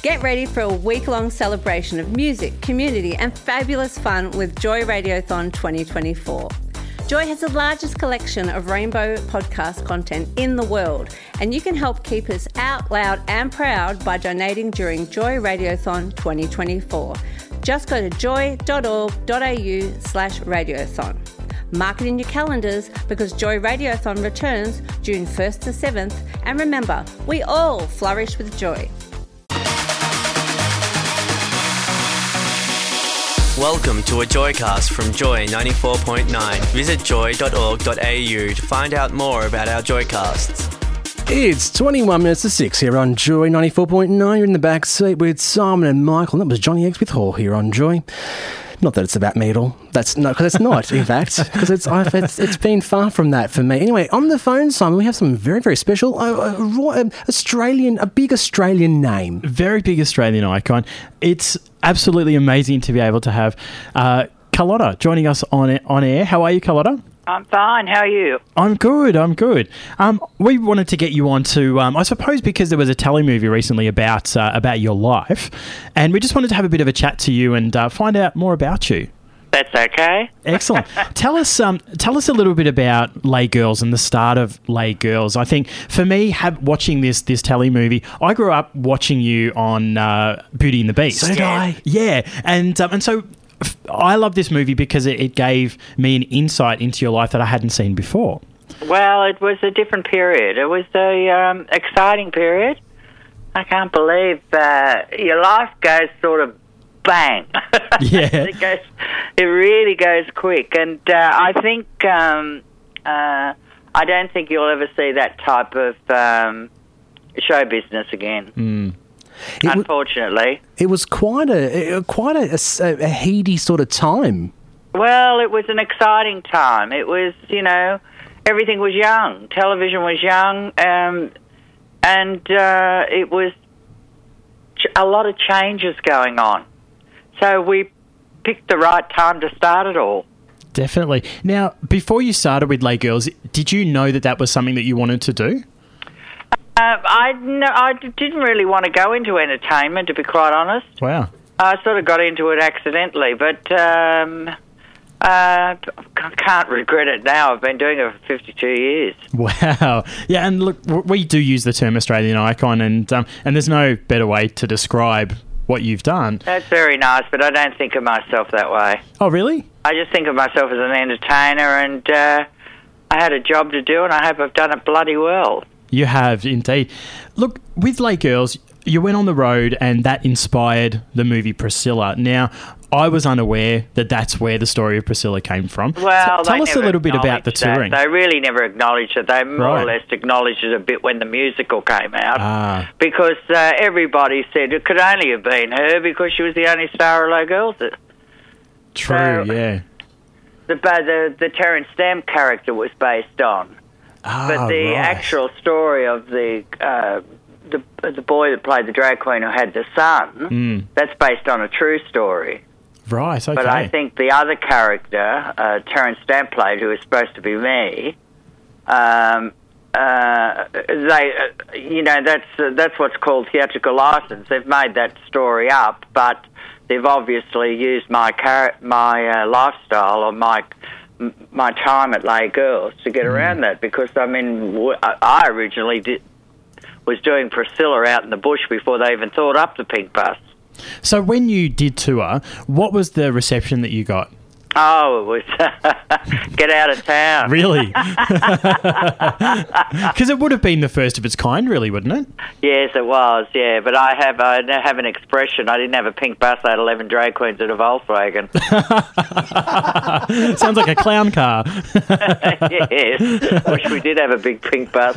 Get ready for a week-long celebration of music, community and fabulous fun with Joy Radiothon 2024. Joy has the largest collection of rainbow podcast content in the world, and you can help keep us out loud and proud by donating during Joy Radiothon 2024. Just go to joy.org.au/radiothon. Mark it in your calendars because Joy Radiothon returns June 1st to 7th, and remember, we all flourish with joy. Welcome to a Joycast from Joy 94.9. Visit joy.org.au to find out more about our Joycasts. It's 21 minutes to 6 here on Joy 94.9. You're in the back seat with Simon and Michael. That was Johnny X with Hall here on Joy. Not that it's about me at all. That's no, because it's not, in fact, because it's been far from that for me. Anyway, on the phone, Simon, we have some very, very special a big Australian name. Very big Australian icon. It's absolutely amazing to be able to have Carlotta joining us on air. How are you, Carlotta? I'm fine. How are you? I'm good. We wanted to get you on to, I suppose, because there was a telly movie recently about your life, and we just wanted to have a bit of a chat to you and find out more about you. That's okay. Excellent. Tell us a little bit about Lay Girls and the start of Lay Girls. I think for me, watching this telly movie, I grew up watching you on Beauty and the Beast. So did I. Yeah, and so I love this movie because it gave me an insight into your life that I hadn't seen before. Well, it was a different period. It was a exciting period. I can't believe your life goes sort of bang. Yeah. It really goes quick. And I think I don't think you'll ever see that type of show business again. Mm. Unfortunately. It was quite a heady sort of time. Well, it was an exciting time. It was, everything was young. Television was young, and it was a lot of changes going on. So we picked the right time to start it all. Definitely. Now, before you started with Lay Girls, did you know that was something that you wanted to do? I didn't really want to go into entertainment, to be quite honest. Wow. I sort of got into it accidentally, but I can't regret it now. I've been doing it for 52 years. Wow. Yeah, and look, we do use the term Australian icon, and there's no better way to describe what you've done. That's very nice, but I don't think of myself that way. Oh, really? I just think of myself as an entertainer, and I had a job to do, and I hope I've done it bloody well. You have, indeed. Look, with Lay Girls, you went on the road and that inspired the movie Priscilla. Now, I was unaware that that's where the story of Priscilla came from. Well, tell us a little bit about the touring. They really never acknowledged it. They more or less acknowledged it a bit when the musical came out. Because everybody said it could only have been her because she was the only star of Lay Girls. True, yeah. The Terence Stamp character was based on. But the actual story of the boy that played the drag queen who had the son, that's based on a true story. Right, okay. But I think the other character, Terence Stamp played, who was supposed to be me, that's what's called theatrical license. They've made that story up, but they've obviously used my lifestyle or my time at Lay Girls to get around that, because I originally was doing Priscilla out in the bush before they even thought up the pink bus. So when you did tour, what was the reception that you got? Oh, it was get out of town. Really? Because it would have been the first of its kind, really, wouldn't it? Yes, it was, yeah. But I have an expression. I didn't have a pink bus. I had 11 drag queens in a Volkswagen. Sounds like a clown car. Yes. Wish we did have a big pink bus.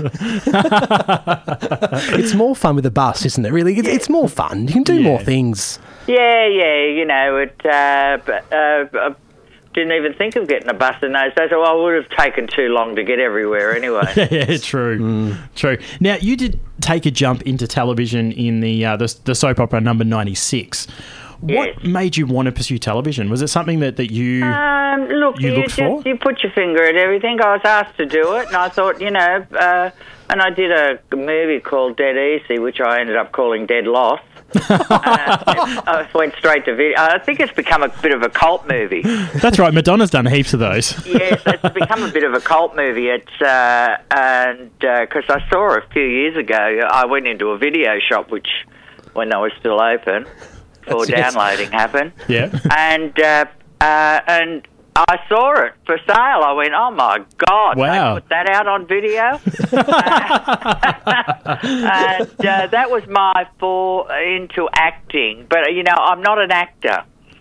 It's more fun with a bus, isn't it, really? It's more fun. You can do more things. Yeah, didn't even think of getting a bus in those days. Well, I would have taken too long to get everywhere anyway. Yeah, true. Now, you did take a jump into television in the soap opera Number 96. What made you want to pursue television? Was it something that you looked for? You put your finger at everything. I was asked to do it, and I thought, And I did a movie called Dead Easy, which I ended up calling Dead Loss. I went straight to video. I think it's become a bit of a cult movie. That's right. Madonna's done heaps of those. Yes, it's become a bit of a cult movie. It's because I saw it a few years ago. I went into a video shop, which when they were still open, before downloading happened. Yeah. And I saw it for sale. I went, oh my God! Wow. They put that out on video. And that was my fall into acting. But I'm not an actor.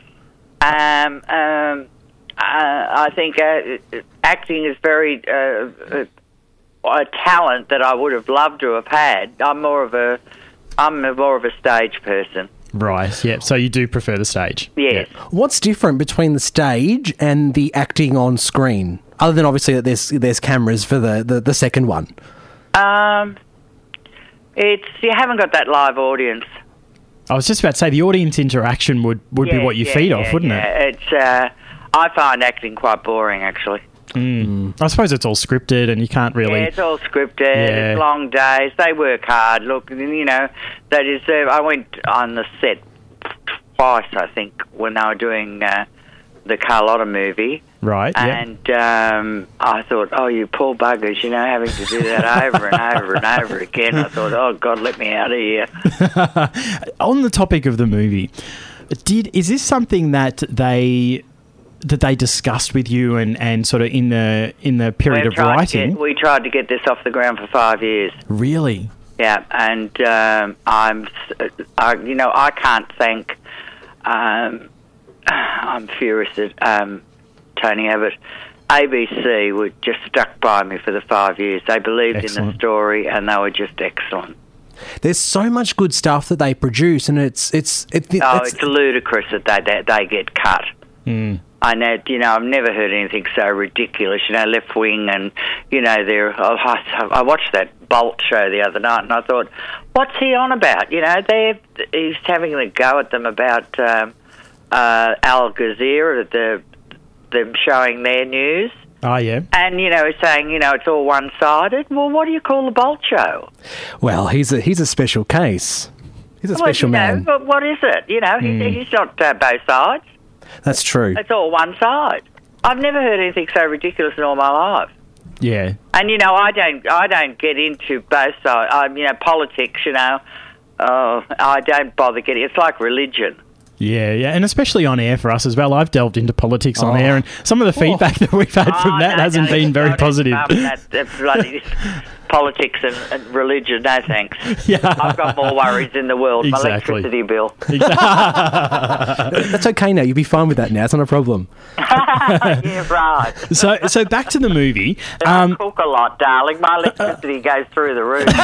I think acting is very a talent that I would have loved to have had. I'm more of a stage person. Right, yeah. So you do prefer the stage? Yes. Yeah. What's different between the stage and the acting on screen? Other than obviously that there's cameras for the second one. It's you haven't got that live audience. I was just about to say the audience interaction would be what you feed off, wouldn't it? It's I find acting quite boring, actually. I suppose it's all scripted and you can't really... Yeah, it's all scripted. It's long days. They work hard. Look, they deserve... I went on the set twice, I think, when they were doing the Carlotta movie. Right, yeah. And I thought, oh, you poor buggers, having to do that over and over and over again. I thought, oh, God, let me out of here. On the topic of the movie, is this something that they discussed with you and sort of in the period of writing? We tried to get this off the ground for 5 years. Really? Yeah, and I can't thank. I'm furious at Tony Abbott. ABC were just stuck by me for the 5 years. They believed in the story, and they were just excellent. There's so much good stuff that they produce, and it's ludicrous that they get cut. Mm. I know, I've never heard anything so ridiculous. Left Wing, and I watched that Bolt show the other night, and I thought, what's he on about? He's having a go at them about Al Jazeera, them showing their news. Oh, yeah. And, he's saying, it's all one-sided. Well, what do you call the Bolt show? Well, he's a special case. He's a special man. But what is it? He's not both sides. That's true. It's all one side. I've never heard anything so ridiculous in all my life. Yeah. And I don't get into both sides. Politics. I don't bother getting. It's like religion. Yeah, and especially on air for us as well. I've delved into politics on air, and some of the feedback that we've had from that hasn't been very positive. Bloody politics and religion, no thanks. Yeah. I've got more worries in the world. Exactly. My electricity bill. That's okay now. You'll be fine with that now. It's not a problem. Yeah, right. So back to the movie. I cook a lot, darling. My electricity goes through the roof.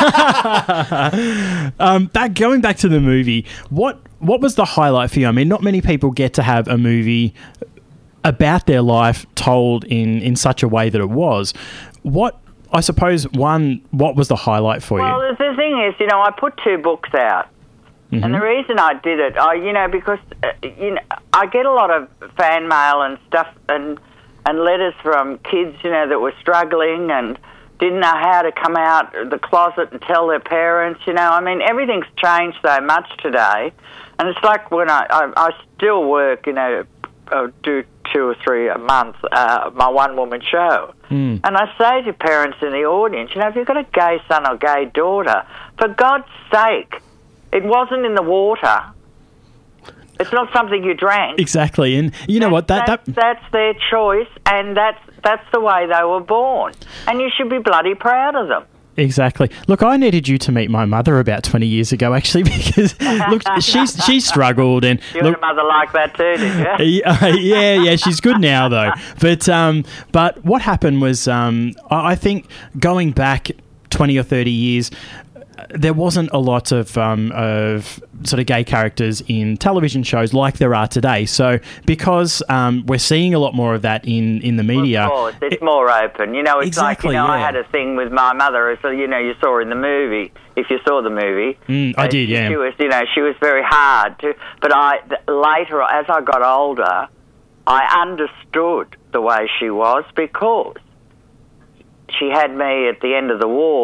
Going back to the movie, what was the highlight for you? I mean, not many people get to have a movie about their life told in such a way that it was. What was the highlight for you? Well, the thing is, I put 2 books out. Mm-hmm. And the reason I did it, because, I get a lot of fan mail and stuff and letters from kids, that were struggling and didn't know how to come out of the closet and tell their parents, everything's changed so much today. And it's like when I still work, do 2 or 3 a month, my one-woman show. Mm. And I say to parents in the audience, if you've got a gay son or gay daughter, for God's sake, it wasn't in the water. It's not something you drank. Exactly. And you know what? That's their choice, and that's the way they were born. And you should be bloody proud of them. Exactly. Look, I needed you to meet my mother about 20 years ago, actually, because look, she struggled, and you had a mother like that too, did you? Yeah, she's good now though. But what happened was, I think going back 20 or 30 years, there wasn't a lot of sort of gay characters in television shows like there are today. So because we're seeing a lot more of that in the media. Of course, it's more open. It's exactly, like, I had a thing with my mother, so, you saw in the movie, if you saw the movie. I did, yeah. She was, she was very hard to, but later, as I got older, I understood the way she was because she had me at the end of the war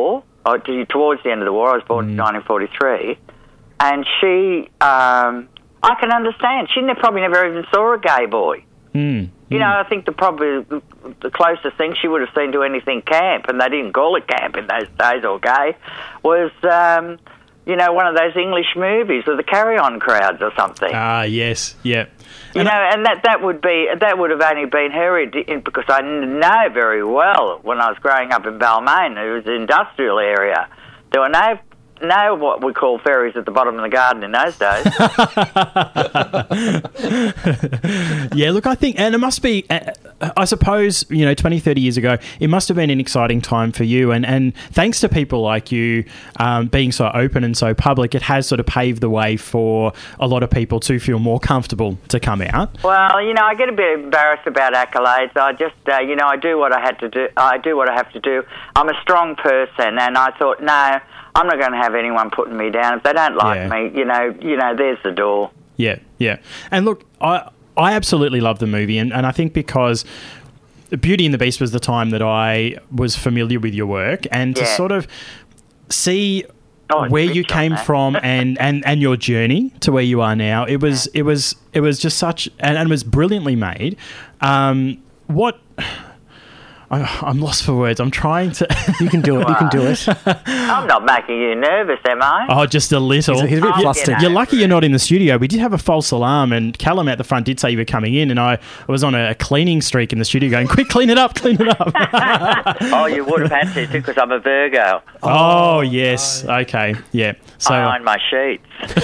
towards the end of the war. I was born in 1943. And she, I can understand. She probably never even saw a gay boy. You know, I think the closest thing she would have seen to anything camp, and they didn't call it camp in those days or gay, was, you know, one of those English movies with the carry-on crowds or something. Ah, yes, yeah. You know, and that would have only been her because I know very well when I was growing up in Balmain, it was an industrial area. There were no what we call ferries at the bottom of the garden in those days. Yeah, look, I think, and it must be, I suppose, you know, 20, 30 years ago, it must have been an exciting time for you. And thanks to people like you being so open and so public, it has sort of paved the way for a lot of people to feel more comfortable to come out. Well, you know, I get a bit embarrassed about accolades. I just, you know, I do what I had to do. I do what I have to do. I'm a strong person, and I thought, no, I'm not going to have anyone putting me down. If they don't like me, you know, there's the door. Yeah, yeah. And look, I absolutely love the movie, and I think because Beauty and the Beast was the time that I was familiar with your work, and to sort of see where you came from and your journey to where you are now, it was just such, and it was brilliantly made. I'm lost for words. I'm trying to... You can do it. You can do it. I'm not making you nervous, am I? Oh, just a little. He's a bit flustered. You're lucky you're not in the studio. We did have a false alarm, and Callum at the front did say you were coming in, and I was on a cleaning streak in the studio going, quick, clean it up, clean it up. Oh, you would have had to, too, because I'm a Virgo. Oh, yes. Okay. Yeah. So I iron my sheets.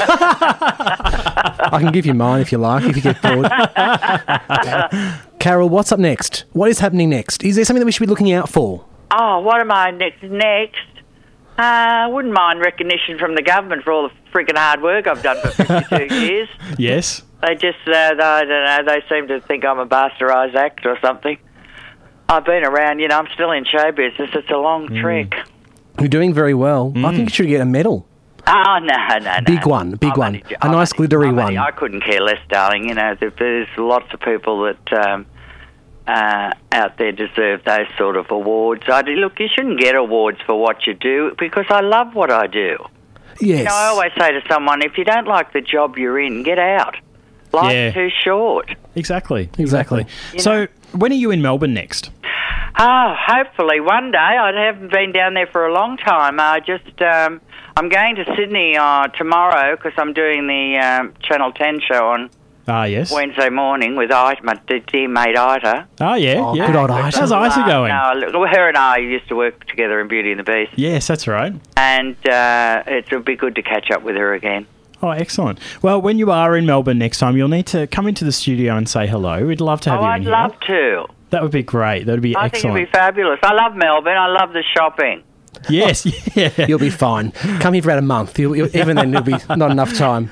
I can give you mine if you like, if you get bored. Carol, what's up next? What is happening next? Is there something that we should be looking out for? Oh, what am I next? I wouldn't mind recognition from the government for all the freaking hard work I've done for 52 years. Yes. They just, I don't know, they seem to think I'm a bastardised actor or something. I've been around, you know, I'm still in show business. It's a long trick. You're doing very well. I think you should get a medal. Oh, no. Big one. A nice glittery one. I couldn't care less, darling. You know, there's lots of people that out there deserve those sort of awards. Look, you shouldn't get awards for what you do because I love what I do. Yes. You know, I always say to someone, if you don't like the job you're in, get out. Life's too short. Exactly. So, when are you in Melbourne next? Oh, hopefully one day. I haven't been down there for a long time. I'm going to Sydney tomorrow because I'm doing the Channel 10 show on Wednesday morning with Ita, my dear mate Ita. Oh, yeah. Oh, good old Ita. How's Ita going? No, her and I used to work together in Beauty and the Beast. Yes, that's right. And it'll be good to catch up with her again. Oh, excellent. Well, when you are in Melbourne next time, you'll need to come into the studio and say hello. We'd love to have you in here. I'd love to. That would be great. That would be excellent. I think it'd be fabulous. I love Melbourne. I love the shopping. Yes, yeah. You'll be fine. Come here for about a month. Even then, there'll be not enough time.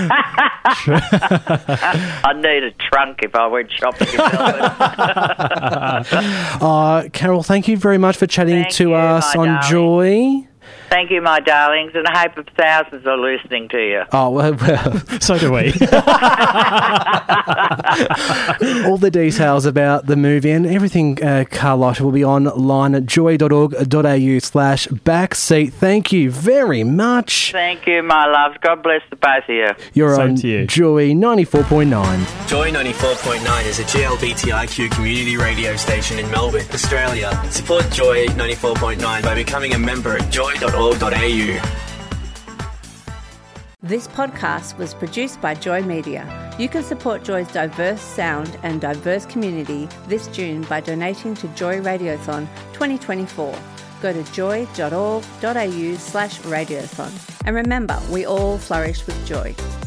I'd need a trunk if I went shopping in Melbourne. Carol, thank you very much for chatting to us on Joy. Thank you, my darlings, and I hope thousands are listening to you. Oh, well. So do we. All the details about the movie and everything, Carlotta, will be online at joy.org.au/backseat. Thank you very much. Thank you, my loves. God bless the both of you. You're Same on to you. Joy 94.9. Joy 94.9 is a GLBTIQ community radio station in Melbourne, Australia. Support Joy 94.9 by becoming a member at joy.org.au. This podcast was produced by Joy Media. You can support Joy's diverse sound and diverse community this June by donating to Joy Radiothon 2024. Go to joy.org.au/radiothon. And remember, we all flourish with joy.